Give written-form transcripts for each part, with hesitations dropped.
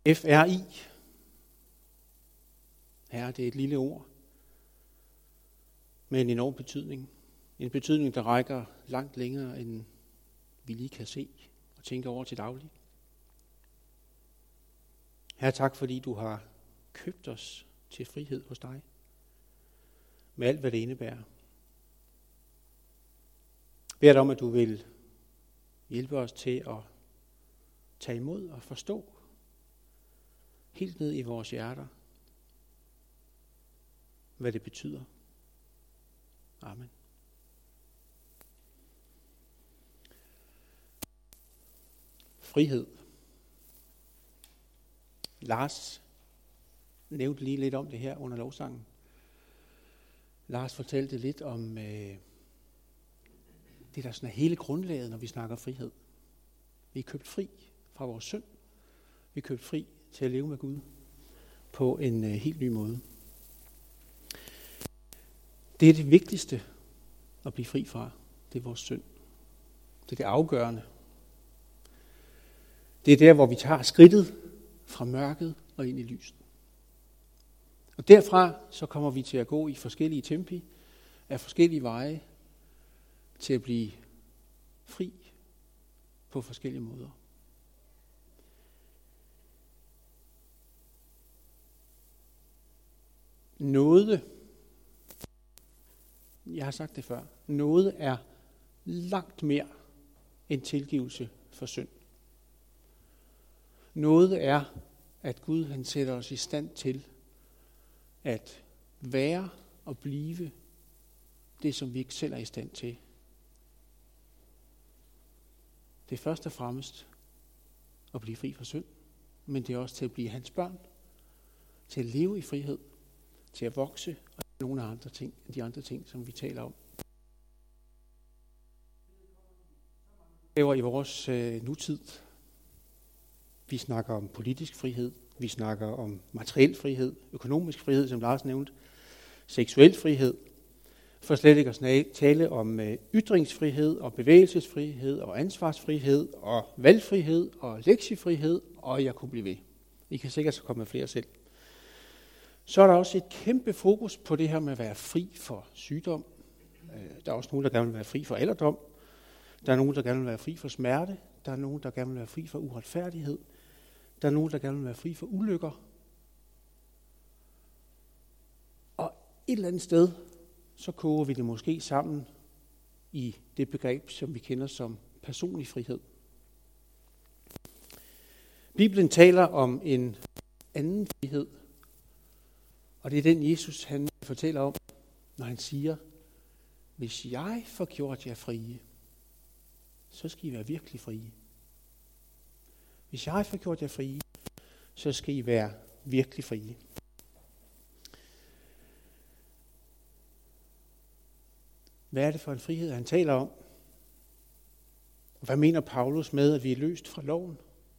FRI. Herre, det er et lille ord med en enorm betydning. En betydning, der rækker langt længere, end vi lige kan se og tænke over til daglig. Herre, tak fordi du har købt os til frihed hos dig. Med alt, hvad det indebærer. Jeg beder dig om, at du vil hjælpe os til at tage imod og forstå helt ned i vores hjerter, hvad det betyder. Amen. Frihed. Lars nævnte lige lidt om det her under lovsangen. Lars fortalte lidt om det, der sådan er hele grundlaget, når vi snakker frihed. Vi er købt fri fra vores synd. Vi er købt fri til at leve med Gud på en helt ny måde. Det er det vigtigste at blive fri fra. Det er vores synd. Det er det afgørende. Det er der, hvor vi tager skridtet fra mørket og ind i lyset. Og derfra så kommer vi til at gå i forskellige tempi, af forskellige veje, til at blive fri på forskellige måder. Nåde, jeg har sagt det før, nåde er langt mere end tilgivelse for synd. Nåde er, at Gud han sætter os i stand til at være og blive det, som vi ikke selv er i stand til. Det er først og fremmest at blive fri fra synd, men det er også til at blive hans børn, til at leve i frihed, til at vokse og nogle af de andre ting, som vi taler om. I vores nutid. Vi snakker om politisk frihed, vi snakker om materiel frihed, økonomisk frihed, som Lars nævnte, seksuel frihed, for slet ikke at tale om ytringsfrihed og bevægelsesfrihed og ansvarsfrihed og valgfrihed og lektiefrihed, og jeg kunne blive ved. I kan sikkert så komme med flere selv. Så er der også et kæmpe fokus på det her med at være fri for sygdom. Der er også nogen, der gerne vil være fri for alderdom. Der er nogen, der gerne vil være fri for smerte. Der er nogen, der gerne vil være fri for uretfærdighed. Der er nogen, der gerne vil være fri for ulykker. Og et eller andet sted, så koger vi det måske sammen i det begreb, som vi kender som personlig frihed. Bibelen taler om en anden frihed, og det er den, Jesus han fortæller om, når han siger, hvis jeg får gjort jer frie, så skal I være virkelig frie. Hvis jeg får gjort jer frie, så skal I være virkelig frie. Hvad er det for en frihed, han taler om? Hvad mener Paulus med, at vi er løst fra loven?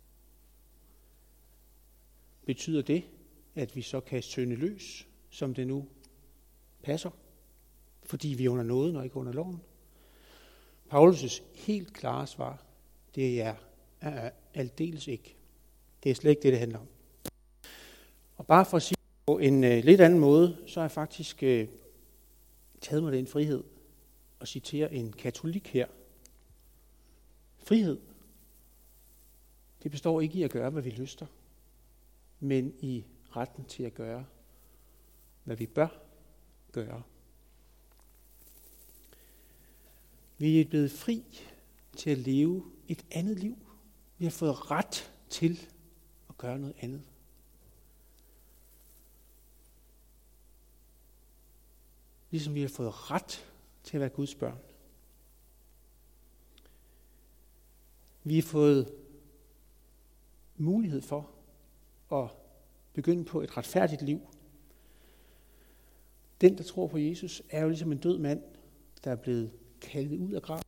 Betyder det, at vi så kan synde løs, som det nu passer? Fordi vi er under nåden og ikke under loven? Paulus' helt klare svar, det er aldeles ikke. Det er slet ikke det handler om. Og bare for at sige på en lidt anden måde, så har jeg faktisk taget mig den frihed og citere en katolik her. Frihed, det består ikke i at gøre, hvad vi lyster, men i retten til at gøre, hvad vi bør gøre. Vi er blevet fri til at leve et andet liv. Vi har fået ret til at gøre noget andet. Ligesom vi har fået ret til at være Guds børn. Vi har fået mulighed for at begynde på et retfærdigt liv. Den, der tror på Jesus, er jo ligesom en død mand, der er blevet kaldet ud af graven.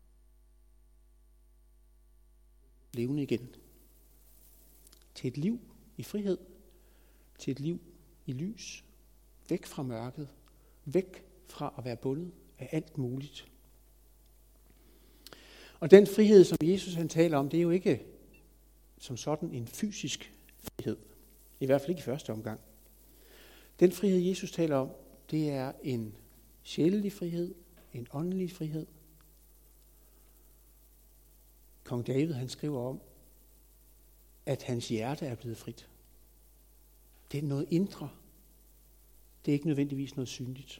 Levende igen. Til et liv i frihed. Til et liv i lys. Væk fra mørket. Væk fra at være bundet af alt muligt. Og den frihed, som Jesus han taler om, det er jo ikke som sådan en fysisk frihed. I hvert fald ikke i første omgang. Den frihed, Jesus taler om, det er en sjælelig frihed, en åndelig frihed. Kong David, han skriver om, at hans hjerte er blevet frit. Det er noget indre. Det er ikke nødvendigvis noget synligt.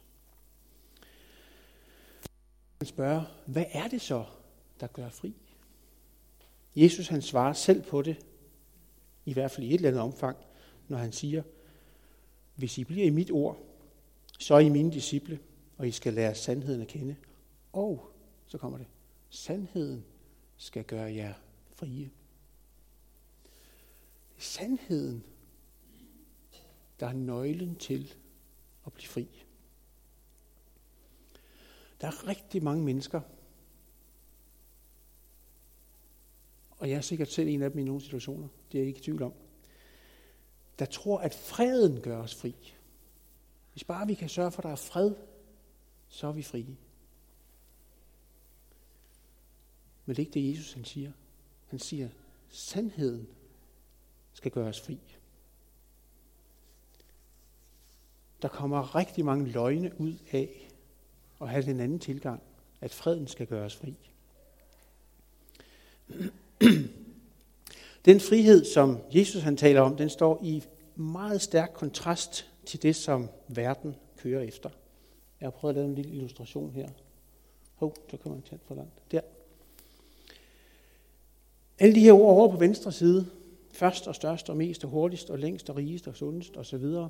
Han spørger, hvad er det så, der gør fri? Jesus, han svarer selv på det, i hvert fald i et eller andet omfang, når han siger, hvis I bliver i mit ord, så er I mine disciple, og I skal lære sandheden at kende. Og, så kommer det, sandheden skal gøre jer frie. Det er sandheden, der er nøglen til at blive fri. Der er rigtig mange mennesker, og jeg er sikkert selv en af dem i nogle situationer, det er jeg ikke i tvivl om, der tror, at freden gør os fri. Hvis bare vi kan sørge for, at der er fred, så er vi frie. Men det er ikke det, Jesus han siger. Han siger, sandheden skal gøre os fri. Der kommer rigtig mange løgne ud af at have den anden tilgang, at freden skal gøre os fri. Den frihed, som Jesus han taler om, den står i meget stærk kontrast til det, som verden kører efter. Jeg har prøvet at lave en lille illustration her. Så kommer jeg tæt for langt. Der. Alle de her ord over på venstre side, først og størst og mest og hurtigst og længst og rigest og sundest og så videre.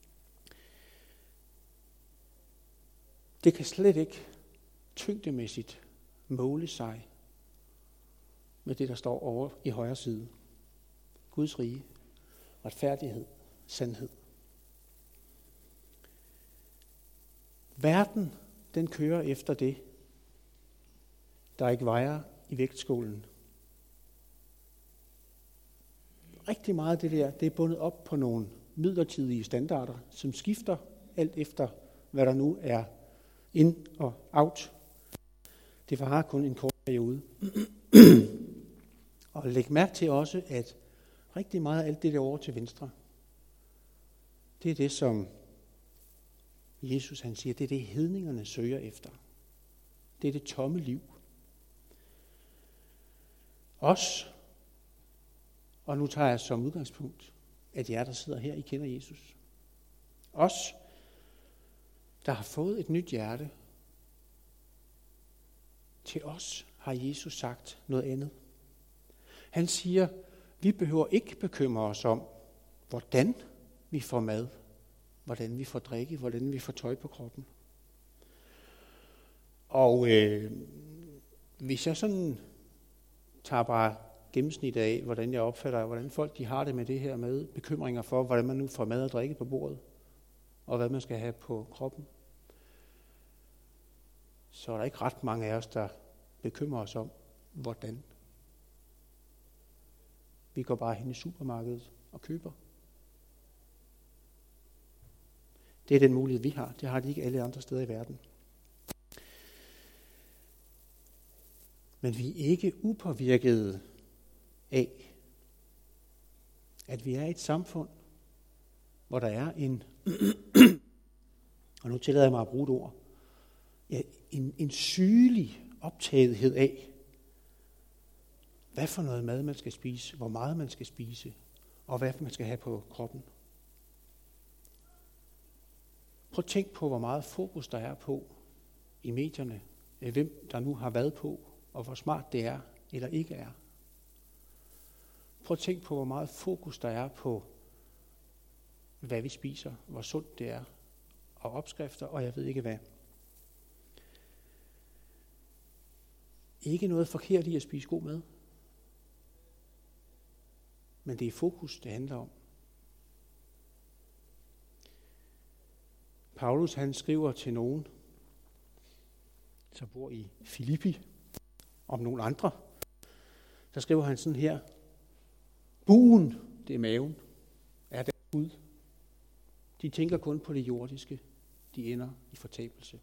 Det kan slet ikke tyngdemæssigt måle sig med det, der står over i højre side. Guds rige, retfærdighed, sandhed. Verden, den kører efter det, der ikke vejer i vægtskålen. Rigtig meget af det der, det er bundet op på nogle midlertidige standarder, som skifter alt efter, hvad der nu er in og out. Det varer kun en kort periode. Og læg mærke til også, at rigtig meget af alt det der over til venstre, det er det, som Jesus han siger, det er det, hedningerne søger efter. Det er det tomme liv. Os, og nu tager jeg som udgangspunkt, at jer, der sidder her, I kender Jesus. Os, der har fået et nyt hjerte, til os har Jesus sagt noget andet. Han siger, vi behøver ikke bekymre os om, hvordan vi får mad, hvordan vi får drikke, hvordan vi får tøj på kroppen. Og hvis jeg sådan tager bare gennemsnit af, hvordan jeg opfatter, hvordan folk de har det med det her med bekymringer for, hvordan man nu får mad og drikke på bordet, og hvad man skal have på kroppen, så er der ikke ret mange af os, der bekymrer os om, hvordan. Vi går bare hen i supermarkedet og køber. Det er den mulighed, vi har. Det har de ikke alle andre steder i verden. Men vi er ikke upåvirkede af, at vi er i et samfund, hvor der er en, og nu tillader jeg mig at bruge et ord, ja, en sygelig optagethed af, hvad for noget mad man skal spise, hvor meget man skal spise, og hvad man skal have på kroppen. Prøv at tænk på, hvor meget fokus der er på i medierne, hvem der nu har været på, og hvor smart det er eller ikke er. Prøv at tænk på, hvor meget fokus der er på, hvad vi spiser, hvor sundt det er, og opskrifter, og jeg ved ikke hvad. Ikke noget forkert i at spise god mad. Men det er fokus, det handler om. Paulus han skriver til nogen, som bor i Filippi, om nogle andre. Der skriver han sådan her, buen, det er maven, er der Gud. De tænker kun på det jordiske, de ender i fortabelse.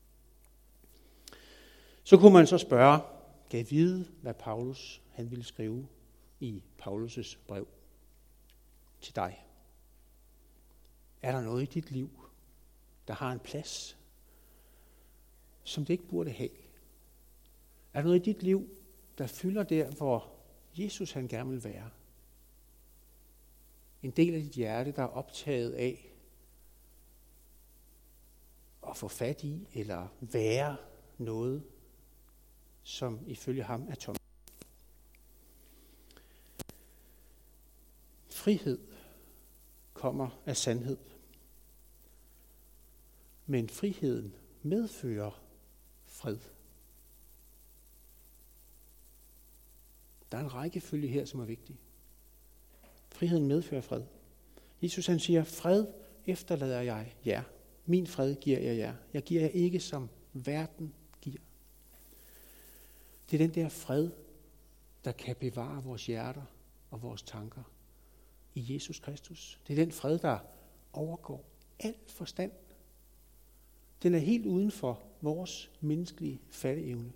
Så kunne man så spørge, kan jeg vide, hvad Paulus han ville skrive i Paulus' brev til dig Er der noget i dit liv, der har en plads, som det ikke burde have? Er der noget i dit liv, der fylder der, hvor Jesus han gerne vil være? En del af dit hjerte, der er optaget af at få fat i eller være noget, som ifølge ham er tomt. Frihed kommer af sandhed. Men friheden medfører fred. Der er en rækkefølge her, som er vigtig. Friheden medfører fred. Jesus han siger, fred efterlader jeg jer. Min fred giver jeg jer. Jeg giver jer ikke, som verden giver. Det er den der fred, der kan bevare vores hjerter og vores tanker i Jesus Kristus. Det er den fred, der overgår al forstand. Den er helt uden for vores menneskelige fatteevne.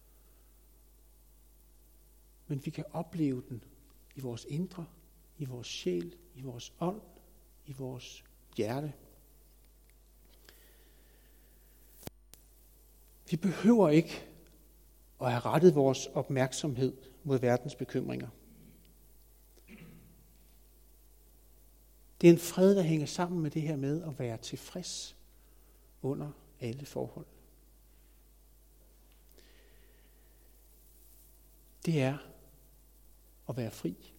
Men vi kan opleve den i vores indre, i vores sjæl, i vores ånd, i vores hjerte. Vi behøver ikke at have rettet vores opmærksomhed mod verdens bekymringer. Det er en fred, der hænger sammen med det her med at være tilfreds under alle forhold. Det er at være fri.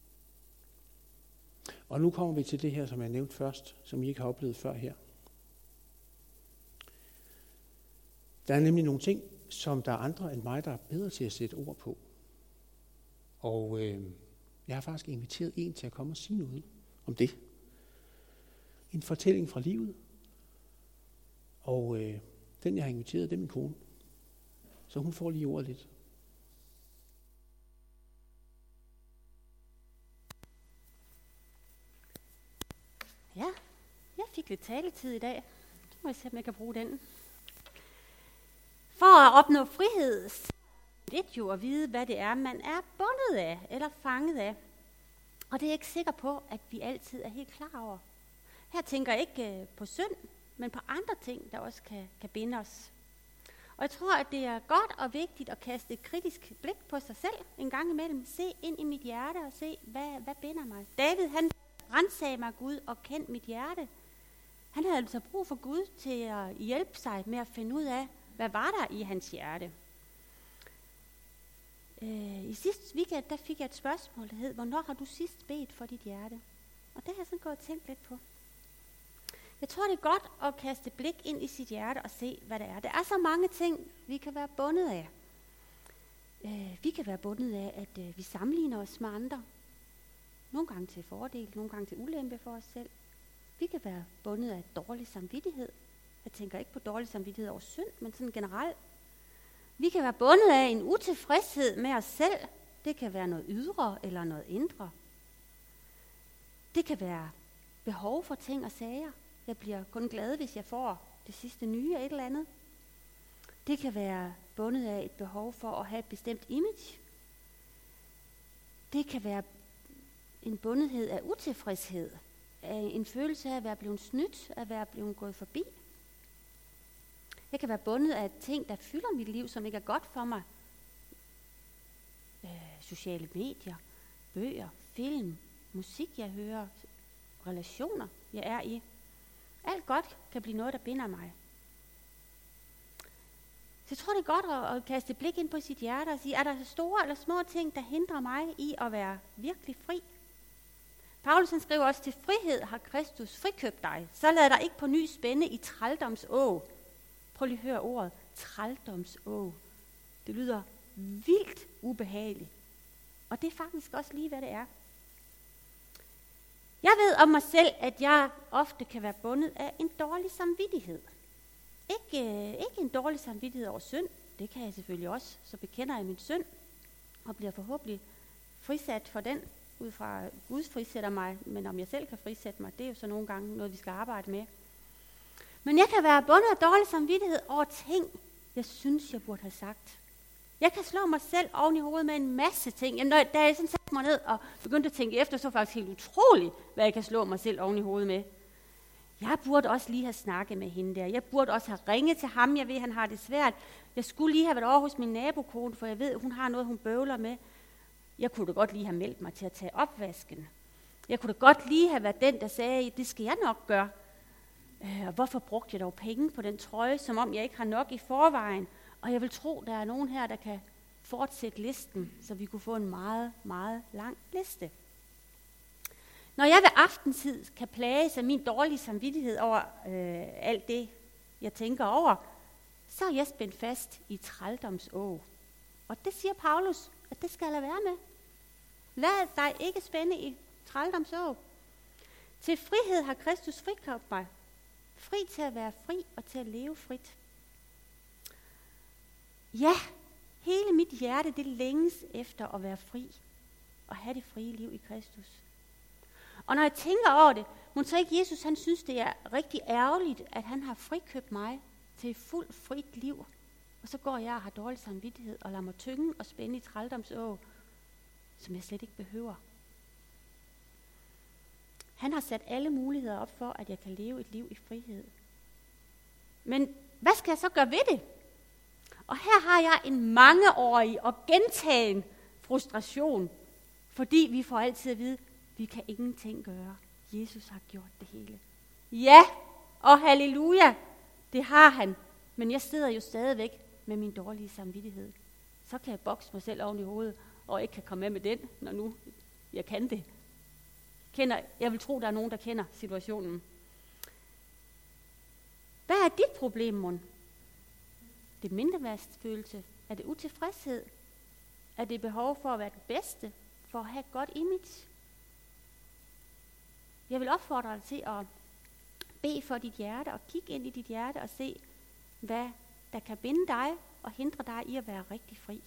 Og nu kommer vi til det her, som jeg nævnte først, som I ikke har oplevet før her. Der er nemlig nogle ting, som der er andre end mig, der er bedre til at sætte ord på. Og jeg har faktisk inviteret en til at komme og sige noget om det. En fortælling fra livet. Og den, jeg har inviteret, det er min kone. Så hun får lige ordet lidt. Ja, jeg fik lidt taletid i dag. Så må jeg se, om jeg kan bruge den. For at opnå frihed, så er det jo at vide, hvad det er, man er bundet af eller fanget af. Og det er jeg ikke sikker på, at vi altid er helt klar over. Her tænker jeg ikke på synd, men på andre ting, der også kan binde os. Og jeg tror, at det er godt og vigtigt at kaste et kritisk blik på sig selv en gang imellem. Se ind i mit hjerte og se, hvad binder mig. David, han ransagde mig Gud og kendte mit hjerte. Han havde altså brug for Gud til at hjælpe sig med at finde ud af, hvad var der i hans hjerte. I sidste weekend, der fik jeg et spørgsmål, der hed, hvornår har du sidst bedt for dit hjerte? Og det har jeg sådan gået og tænkt lidt på. Jeg tror, det er godt at kaste blik ind i sit hjerte og se, hvad det er. Der er så mange ting, vi kan være bundet af. Vi kan være bundet af, at vi sammenligner os med andre. Nogle gange til fordel, nogle gange til ulempe for os selv. Vi kan være bundet af dårlig samvittighed. Jeg tænker ikke på dårlig samvittighed over synd, men sådan generelt. Vi kan være bundet af en utilfredshed med os selv. Det kan være noget ydre eller noget indre. Det kan være behov for ting og sager. Jeg bliver kun glad, hvis jeg får det sidste nye af et eller andet. Det kan være bundet af et behov for at have et bestemt image. Det kan være en bundethed af utilfredshed. Af en følelse af at være blevet snydt, at være blevet gået forbi. Jeg kan være bundet af ting, der fylder mit liv, som ikke er godt for mig. Sociale medier, bøger, film, musik, jeg hører, relationer, jeg er i. Alt godt kan blive noget, der binder mig. Så jeg tror, det er godt at kaste et blik ind på sit hjerte og sige, er der store eller små ting, der hindrer mig i at være virkelig fri? Paulus han skriver også, til frihed har Kristus frikøbt dig. Så lad dig ikke på ny spænde i trældomsåg. Prøv lige at høre ordet, trældomsåg. Det lyder vildt ubehageligt. Og det er faktisk også lige, hvad det er. Jeg ved om mig selv, at jeg ofte kan være bundet af en dårlig samvittighed. Ikke en dårlig samvittighed over synd. Det kan jeg selvfølgelig også. Så bekender jeg min synd og bliver forhåbentlig frisat for den, ud fra Gud frisætter mig. Men om jeg selv kan frisætte mig, det er jo så nogle gange noget, vi skal arbejde med. Men jeg kan være bundet af dårlig samvittighed over ting, jeg synes, jeg burde have sagt. Jeg kan slå mig selv oven i hovedet med en masse ting. Jamen, da jeg sådan satte mig ned og begyndte at tænke efter, så var det faktisk helt utroligt, hvad jeg kan slå mig selv oven i hovedet med. Jeg burde også lige have snakket med hende der. Jeg burde også have ringet til ham. Jeg ved, han har det svært. Jeg skulle lige have været over hos min nabokone, for jeg ved, hun har noget, hun bøvler med. Jeg kunne da godt lige have meldt mig til at tage opvasken. Jeg kunne da godt lige have været den, der sagde, det skal jeg nok gøre. Hvorfor brugte jeg dog penge på den trøje, som om jeg ikke har nok i forvejen? Og jeg vil tro, der er nogen her, der kan fortsætte listen, så vi kunne få en meget, meget lang liste. Når jeg ved aftentid kan plages af min dårlige samvittighed over alt det, jeg tænker over, så er jeg spændt fast i trældomså. Og det siger Paulus, at det skal jeg lade være med. Lad dig ikke spænde i trældomså. Til frihed har Kristus frikøbt mig. Fri til at være fri og til at leve frit. Ja, hele mit hjerte, det længes efter at være fri og have det frie liv i Kristus. Og når jeg tænker over det, må så ikke Jesus, han synes, det er rigtig ærgerligt, at han har frikøbt mig til et fuldt frit liv. Og så går jeg og har dårlig samvittighed og lader mig tynge og spænde i trældomså, som jeg slet ikke behøver. Han har sat alle muligheder op for, at jeg kan leve et liv i frihed. Men hvad skal jeg så gøre ved det? Og her har jeg en mangeårig og gentagen frustration, fordi vi får altid at vide, vi kan ingenting gøre. Jesus har gjort det hele. Ja, og halleluja, det har han. Men jeg sidder jo stadigvæk med min dårlige samvittighed. Så kan jeg bokse mig selv oven i hovedet, og ikke kan komme med den, når nu jeg kan det. Jeg vil tro, der er nogen, der kender situationen. Hvad er dit problem, mon? Det er mindreværdsfølelse? Er det utilfredshed? Er det behov for at være det bedste? For at have et godt image? Jeg vil opfordre dig til at bede for dit hjerte og kigge ind i dit hjerte og se, hvad der kan binde dig og hindre dig i at være rigtig fri.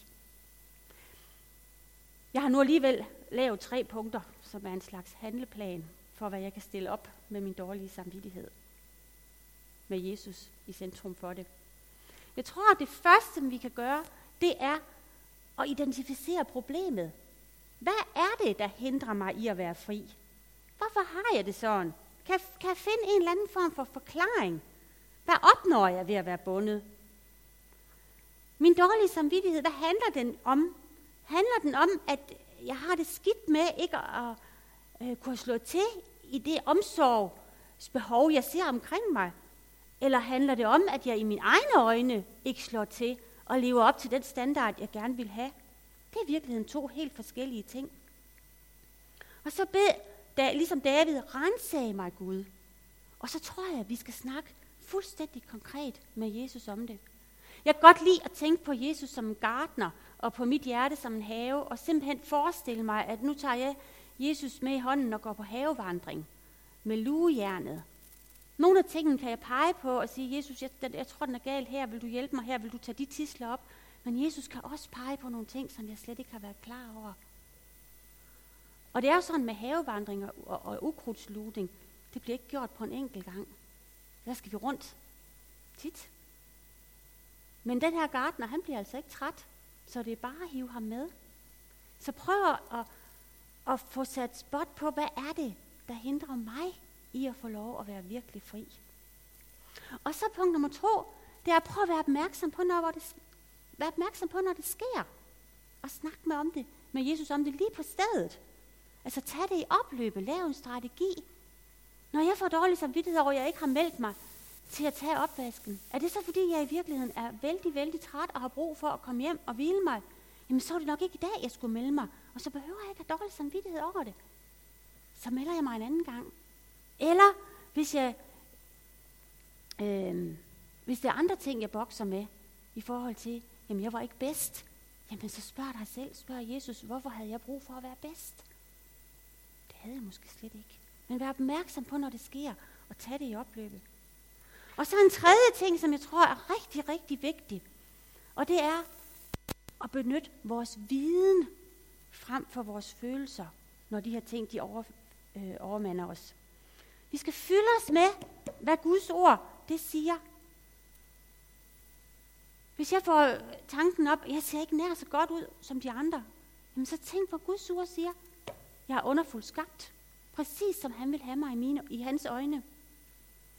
Jeg har nu alligevel lavet 3 punkter, som er en slags handleplan for, hvad jeg kan stille op med min dårlige samvittighed. Med Jesus i centrum for det. Jeg tror, at det første, vi kan gøre, det er at identificere problemet. Hvad er det, der hindrer mig i at være fri? Hvorfor har jeg det sådan? Kan jeg finde en eller anden form for forklaring? Hvad opnår jeg ved at være bundet? Min dårlige samvittighed, hvad handler den om? Handler den om, at jeg har det skidt med ikke at kunne slå til i det omsorgsbehov, jeg ser omkring mig? Eller handler det om, at jeg i mine egne øjne ikke slår til og lever op til den standard, jeg gerne vil have? Det er i virkeligheden 2 helt forskellige ting. Og så ligesom David, rensag mig Gud. Og så tror jeg, at vi skal snakke fuldstændig konkret med Jesus om det. Jeg kan godt lide at tænke på Jesus som en gartner, og på mit hjerte som en have, og simpelthen forestille mig, at nu tager jeg Jesus med i hånden og går på havevandring med luejernet. Nogle af tingene kan jeg pege på og sige, Jesus, jeg tror, den er galt her, vil du hjælpe mig her, vil du tage de tidsler op? Men Jesus kan også pege på nogle ting, som jeg slet ikke har været klar over. Og det er jo sådan med havevandring og ukrudtslugning, det bliver ikke gjort på en enkelt gang. Der skal vi rundt tit. Men den her gartner, han bliver altså ikke træt, så det er bare at hive ham med. Så prøv at få sat spot på, hvad er det, der hindrer mig i at få lov at være virkelig fri. Og så punkt nummer 2, det er at prøve at være opmærksom på, når det sker. Og snakke med Jesus om det lige på stedet. Altså tag det i opløbet, lav en strategi. Når jeg får dårlig samvittighed over, at jeg ikke har meldt mig til at tage opvasken, er det så fordi, jeg i virkeligheden er vældig, vældig træt og har brug for at komme hjem og hvile mig? Jamen så er det nok ikke i dag, jeg skulle melde mig, og så behøver jeg ikke have dårlig samvittighed over det. Så melder jeg mig en anden gang. Eller hvis det er andre ting, jeg bokser med, i forhold til, jamen jeg var ikke bedst, jamen så spørg dig selv, spørg Jesus, hvorfor havde jeg brug for at være bedst? Det havde jeg måske slet ikke. Men vær opmærksom på, når det sker, og tag det i opløbet. Og så en tredje ting, som jeg tror er rigtig, rigtig vigtig, og det er at benytte vores viden frem for vores følelser, når de her ting, de overmander os. Vi skal fylde os med, hvad Guds ord, det siger. Hvis jeg får tanken op, jeg ser ikke nær så godt ud som de andre, jamen så tænk på, Guds ord siger, jeg er underfuldt skabt, præcis som han vil have mig i hans øjne.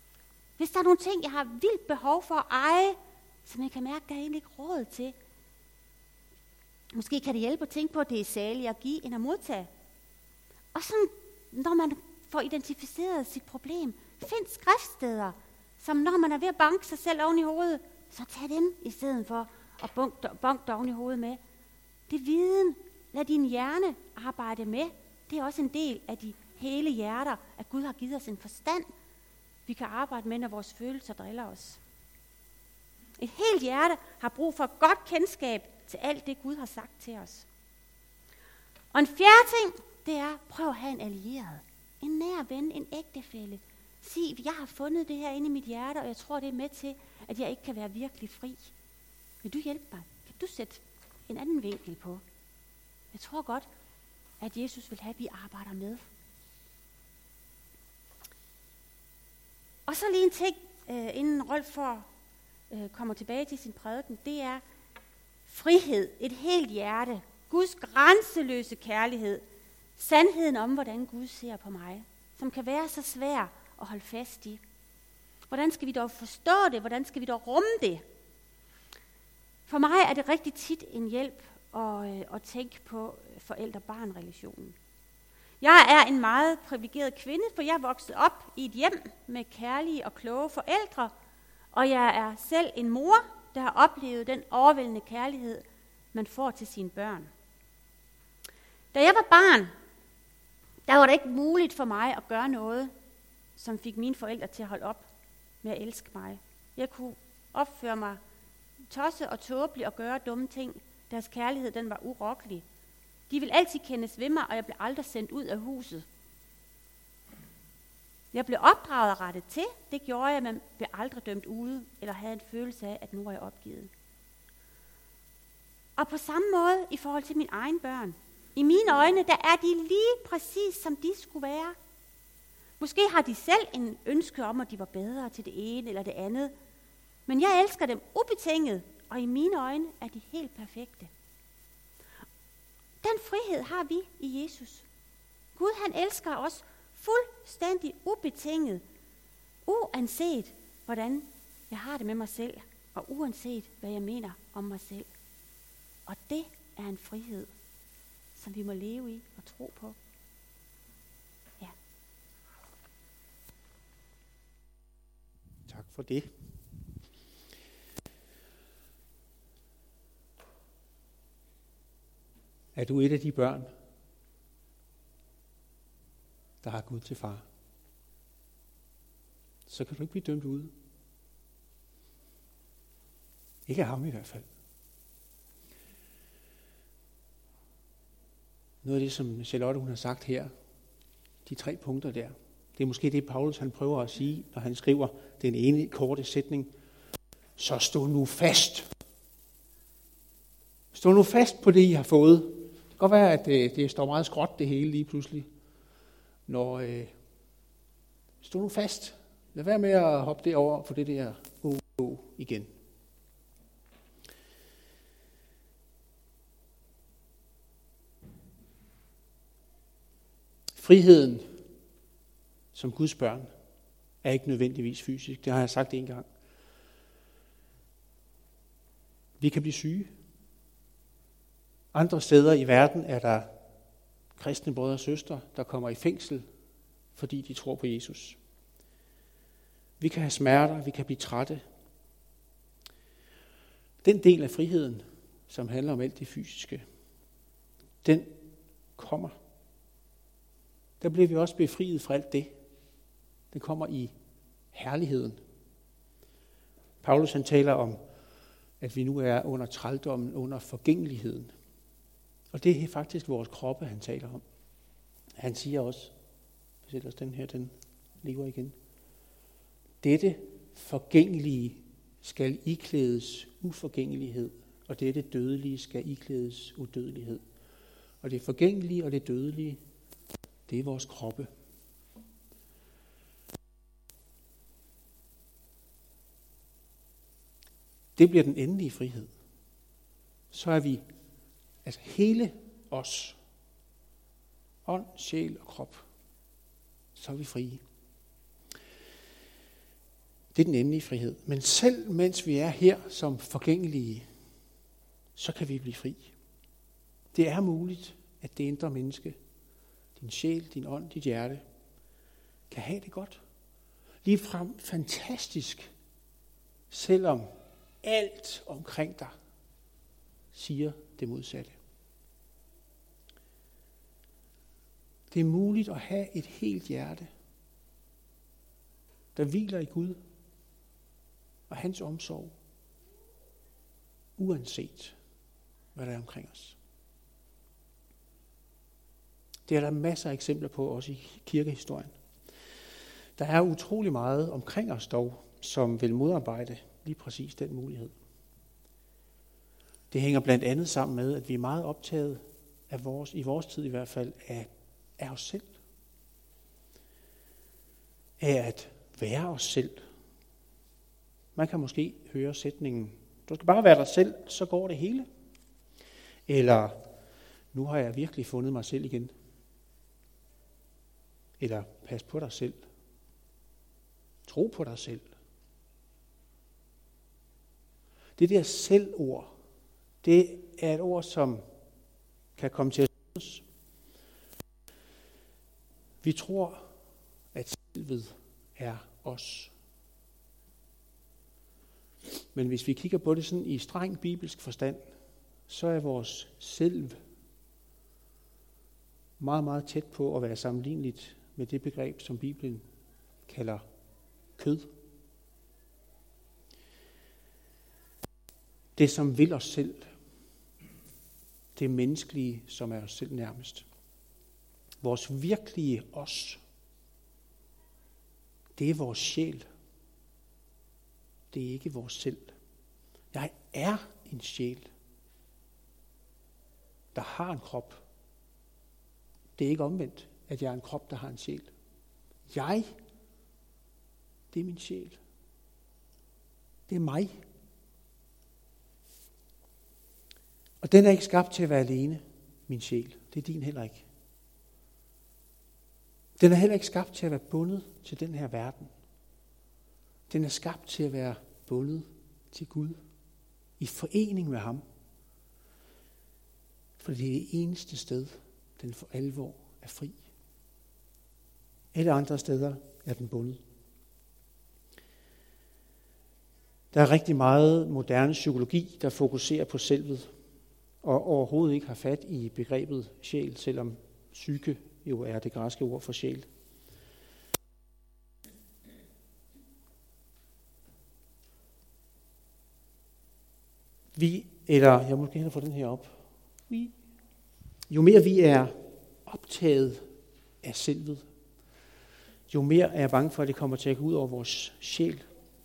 Hvis der er nogle ting, jeg har vildt behov for at eje, som jeg kan mærke, der er egentlig ikke råd til. Måske kan det hjælpe at tænke på, at det er saligt at give end at modtage. Og så når man får identificeret sit problem, find skriftsteder, som når man er ved at banke sig selv oven i hovedet, så tag dem i stedet for at bunke oven i hovedet med. Det viden, lad din hjerne arbejde med, det er også en del af de hele hjerter, at Gud har givet os en forstand, vi kan arbejde med, når vores følelser driller os. Et helt hjerte har brug for et godt kendskab til alt det, Gud har sagt til os. Og en fjerde ting, det er, prøv at have en allieret. En nær ven, en ægtefælle. Sig, jeg har fundet det her inde i mit hjerte, og jeg tror, det er med til, at jeg ikke kan være virkelig fri. Vil du hjælpe mig? Kan du sætte en anden vinkel på? Jeg tror godt, at Jesus vil have, at vi arbejder med. Og så lige en ting, inden Rolf kommer tilbage til sin prædiken, det er frihed, et helt hjerte, Guds grænseløse kærlighed, sandheden om, hvordan Gud ser på mig, som kan være så svær at holde fast i. Hvordan skal vi dog forstå det? Hvordan skal vi dog rumme det? For mig er det rigtig tit en hjælp at tænke på forældre-barn-relationen. Jeg er en meget privilegeret kvinde, for jeg er vokset op i et hjem med kærlige og kloge forældre, og jeg er selv en mor, der har oplevet den overvældende kærlighed, man får til sine børn. Da jeg var barn, der var det ikke muligt for mig at gøre noget, som fik mine forældre til at holde op med at elske mig. Jeg kunne opføre mig tosse og tåbelig og gøre dumme ting. Deres kærlighed, den var urokkelig. De ville altid kendes ved mig, og jeg blev aldrig sendt ud af huset. Jeg blev opdraget og rettet til. Det gjorde jeg, men blev aldrig dømt ude, eller havde en følelse af, at nu var jeg opgivet. Og på samme måde i forhold til mine egne børn. I mine øjne, der er de lige præcis, som de skulle være. Måske har de selv en ønske om, at de var bedre til det ene eller det andet. Men jeg elsker dem ubetinget, og i mine øjne er de helt perfekte. Den frihed har vi i Jesus. Gud, han elsker os fuldstændig ubetinget, uanset hvordan jeg har det med mig selv, og uanset hvad jeg mener om mig selv. Og det er en frihed, som vi må leve i og tro på. Ja. Tak for det. Er du et af de børn, der har Gud til far? Så kan du ikke blive dømt ude. Ikke af ham i hvert fald. Noget af det, som Charlotte hun har sagt her, de 3 punkter der, det er måske det, Paulus han prøver at sige, når han skriver den ene korte sætning. Så stå nu fast. Stå nu fast på det, I har fået. Det kan godt være, at det står meget skråt det hele lige pludselig. Stå nu fast. Lad være med at hoppe derover på det der igen. Friheden som Guds børn er ikke nødvendigvis fysisk. Det har jeg sagt en gang. Vi kan blive syge. Andre steder i verden er der kristne brødre og søstre, der kommer i fængsel, fordi de tror på Jesus. Vi kan have smerter, vi kan blive trætte. Den del af friheden, som handler om alt det fysiske, den kommer. Der bliver vi også befriet fra alt det. Den kommer i herligheden. Paulus han taler om, at vi nu er under trældommen, under forgængeligheden. Og det er faktisk vores kroppe, han taler om. Han siger også, hvis ellers den her, den lever igen. Dette forgængelige skal iklædes uforgængelighed, og dette dødelige skal iklædes udødelighed. Og det forgængelige og det dødelige, det er vores kroppe. Det bliver den endelige frihed. Så er vi, altså hele os, ånd, sjæl og krop, så er vi frie. Det er den endelige frihed. Men selv mens vi er her som forgængelige, så kan vi blive fri. Det er muligt, at det indre menneske, din sjæl, din ånd, dit hjerte, kan have det godt. Ligefrem fantastisk, selvom alt omkring dig siger det modsatte. Det er muligt at have et helt hjerte, der hviler i Gud og hans omsorg, uanset hvad der er omkring os. Det er der masser af eksempler på, også i kirkehistorien. Der er utrolig meget omkring os dog, som vil modarbejde lige præcis den mulighed. Det hænger blandt andet sammen med, at vi er meget optaget af i vores tid i hvert fald, af os selv. Af at være os selv. Man kan måske høre sætningen, du skal bare være dig selv, så går det hele. Eller, nu har jeg virkelig fundet mig selv igen. Eller, pas på dig selv. Tro på dig selv. Det der selvord, det er et ord, som kan komme til at synes. Vi tror, at selvet er os. Men hvis vi kigger på det sådan i streng bibelsk forstand, så er vores selv meget, meget tæt på at være sammenligneligt med det begreb, som Bibelen kalder kød. Det, som vil os selv. Det menneskelige, som er os selv nærmest. Vores virkelige os. Det er vores sjæl. Det er ikke vores selv. Jeg er en sjæl, der har en krop. Det er ikke omvendt, at jeg er en krop, der har en sjæl. Det er min sjæl. Det er mig. Og den er ikke skabt til at være alene, min sjæl. Det er din heller ikke. Den er heller ikke skabt til at være bundet til den her verden. Den er skabt til at være bundet til Gud. I forening med ham. For det er det eneste sted, den for alvor er fri. Alle andre steder er den bundet. Der er rigtig meget moderne psykologi, der fokuserer på selvet, og overhovedet ikke har fat i begrebet sjæl, selvom psyke jo er det græske ord for sjæl. Jeg må gerne få den her op. Jo mere vi er optaget af selvet, jo mere er jeg bange for, at det kommer til at gå ud over vores sjæl.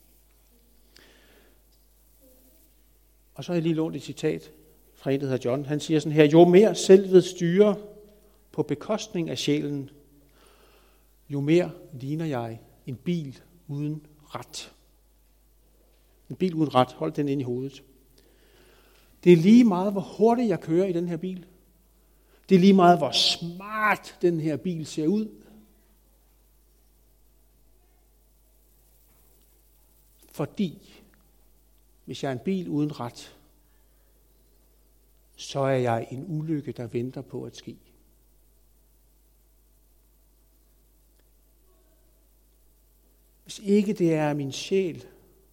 Og så har jeg lige lånt et citat fra en, der hedder John. Han siger sådan her: jo mere selvet styrer på bekostning af sjælen, jo mere ligner jeg en bil uden rat. En bil uden rat. Hold den ind i hovedet. Det er lige meget, hvor hurtigt jeg kører i den her bil. Det er lige meget, hvor smart den her bil ser ud. Fordi, hvis jeg er en bil uden rat, så er jeg en ulykke, der venter på at ske. Hvis ikke det er min sjæl,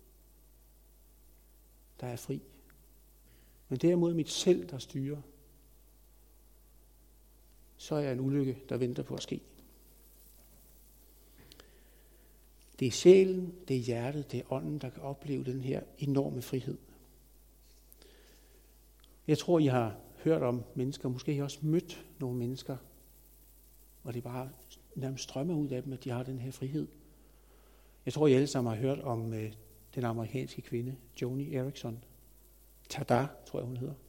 der er fri, men derimod mit selv, der styrer, så er jeg en ulykke, der venter på at ske. Det er sjælen, det er hjertet, det er ånden, der kan opleve den her enorme frihed. Jeg tror, I har hørt om mennesker, måske har I også mødt nogle mennesker, hvor det bare nærmest strømmer ud af dem, at de har den her frihed. Jeg tror, I alle sammen har hørt om den amerikanske kvinde, Joni Eareckson. Tada, tror jeg, hun hedder.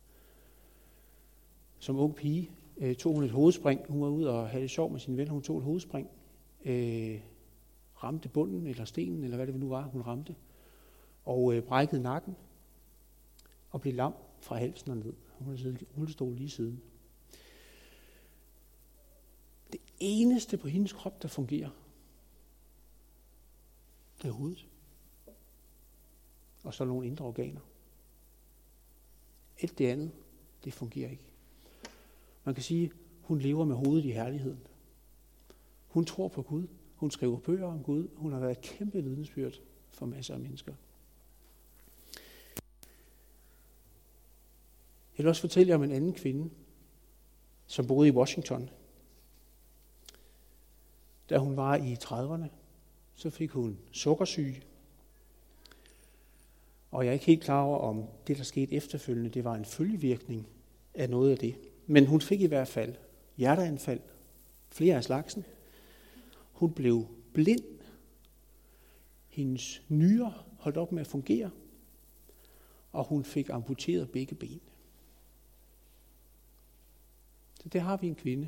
Som ung pige tog hun et hovedspring. Hun var ude og havde det sjov med sine venner. Hun tog et hovedspring. Ramte bunden eller stenen, eller hvad det nu var, hun ramte. Og brækkede nakken. Og blev lam fra halsen og ned. Hun har siddet i rullestol lige siden. Det eneste på hendes krop, der fungerer, det er hovedet. og så nogle indre organer. Alt det andet, det fungerer ikke. Man kan sige, hun lever med hovedet i herligheden. Hun tror på Gud. Hun skriver bøger om Gud. Hun har været et kæmpe vidnesbyrd for masser af mennesker. Jeg vil også fortælle jer om en anden kvinde, som boede i Washington. Da hun var i 30'erne, så fik hun sukkersyge. Og jeg er ikke helt klar over, om det, der skete efterfølgende, det var en følgevirkning af noget af det. Men hun fik i hvert fald hjerteanfald, flere af slagsen. Hun blev blind. Hendes nyrer holdt op med at fungere, og hun fik amputeret begge ben. Så der har vi en kvinde.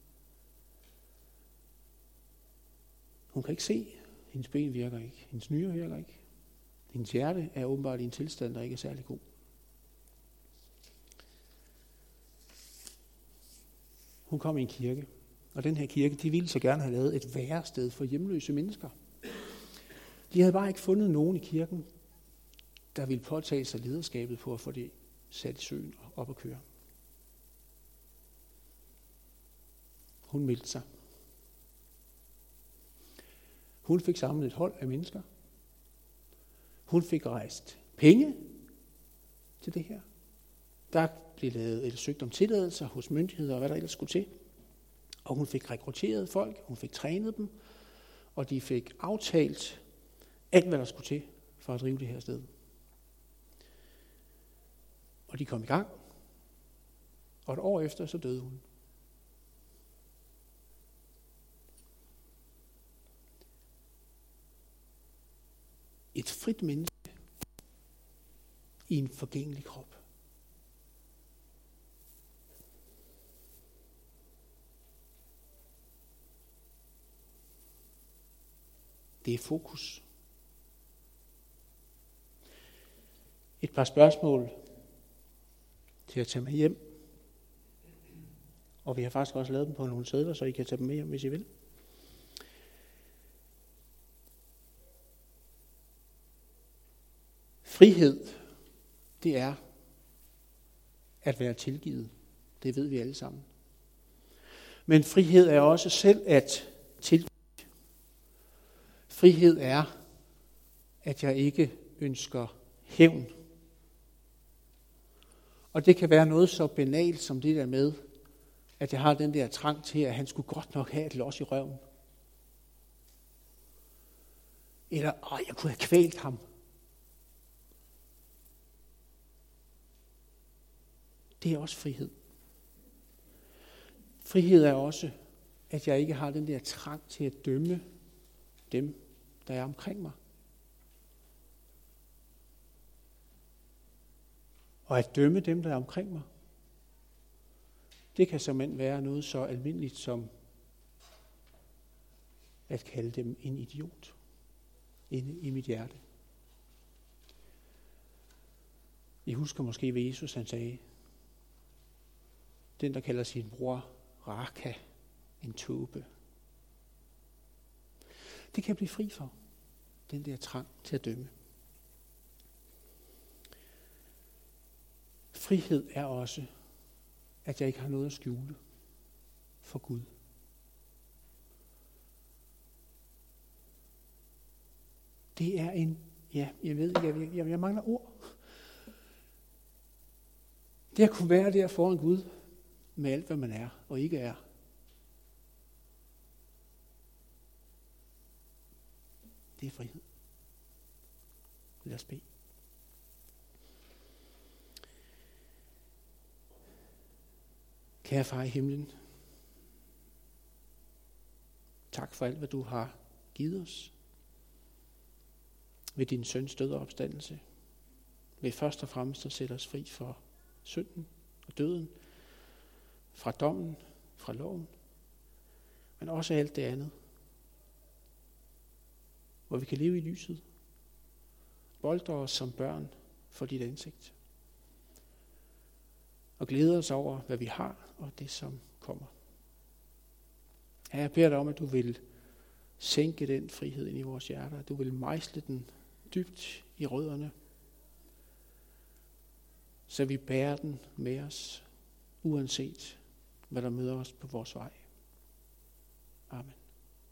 Hun kan ikke se. Hendes ben virker ikke. Hendes nyrer virker ikke. Hendes hjerte er åbenbart i en tilstand, der ikke er særlig god. Hun kom i en kirke, og den her kirke, de ville så gerne have lavet et værested for hjemløse mennesker. De havde bare ikke fundet nogen i kirken, der ville påtage sig lederskabet på at få det sat i søen og op at køre. Hun meldte sig. Hun fik samlet et hold af mennesker. Hun fik rejst penge til det her. Der blev lavet søgt om tilladelser hos myndigheder og hvad der ellers skulle til. Og hun fik rekrutteret folk, hun fik trænet dem, og de fik aftalt alt, hvad der skulle til for at drive det her sted. Og de kom i gang, og et år efter, så døde hun. Et frit menneske i en forgængelig krop. Det er fokus. Et par spørgsmål til at tage med hjem. Og vi har faktisk også lavet dem på nogle sædler, så I kan tage dem med hjem, hvis I vil. Frihed, det er at være tilgivet. Det ved vi alle sammen. Men frihed er også selv at tilgive. Frihed er, at jeg ikke ønsker hævn. Og det kan være noget så banalt som det der med, at jeg har den der trang til, at han skulle godt nok have et los i røven. Eller, jeg kunne have kvalt ham. Det er også frihed. Frihed er også, at jeg ikke har den der trang til at dømme dem, der er omkring mig. Og at dømme dem, der er omkring mig, det kan såmænd være noget så almindeligt som at kalde dem en idiot inde i mit hjerte. I husker måske, hvad Jesus han sagde. Den, der kalder sin bror Raka, en tåbe. Det kan jeg blive fri for. Den der trang til at dømme. Frihed er også, at jeg ikke har noget at skjule for Gud. Det er jeg mangler ord. Det at kunne være der foran Gud, med alt, hvad man er og ikke er. Det er frihed. Lad os bede. Kære far i himlen, tak for alt, hvad du har givet os ved din søns død og opstandelse. Ved først og fremmest at sætte os fri for synden og døden, fra dommen, fra loven, men også alt det andet, hvor vi kan leve i lyset, boltre os som børn for dit ansigt, og glæde os over, hvad vi har, og det, som kommer. Herre, jeg beder dig om, at du vil sænke den frihed ind i vores hjerter, at du vil mejsle den dybt i rødderne, så vi bærer den med os, uanset hvad der møder os på vores vej. Amen.